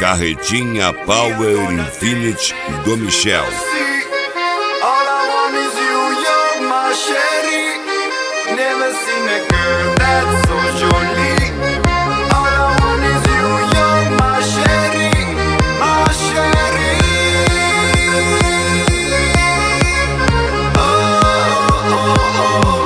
Carretinha Power Infinity do Michel. All I want is you, you're my sherry. Never seen a girl that's so jolie. All I want is you, you're my sherry, my sherry. Oh, oh, oh, oh.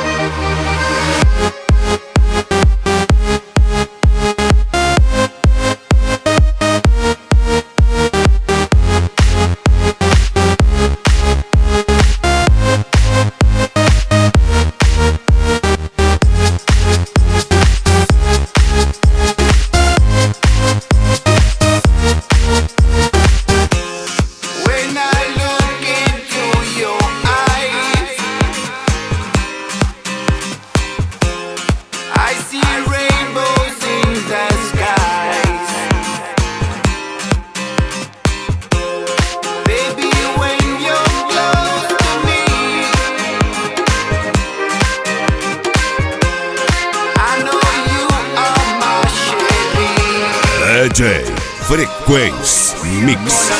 DJ Frequency Mix.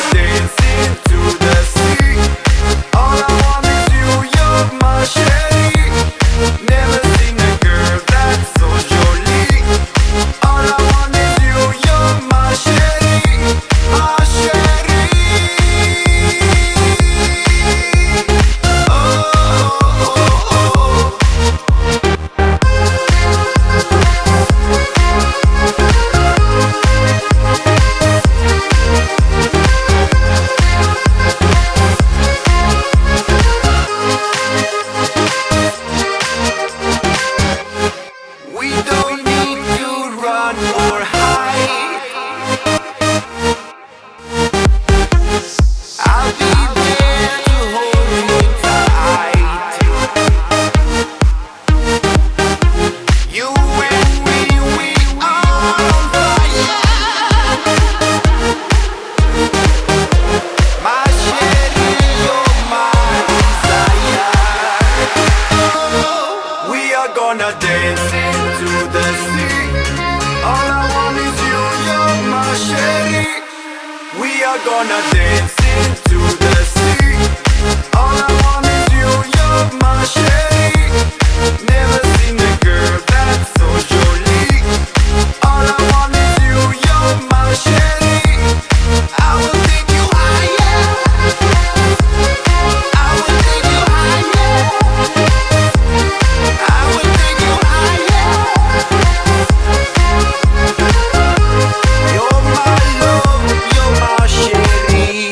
Gonna dance into the sea. All I want is you, you're my sherry. We are gonna dance into the sea. All I want is you, you're my sherry.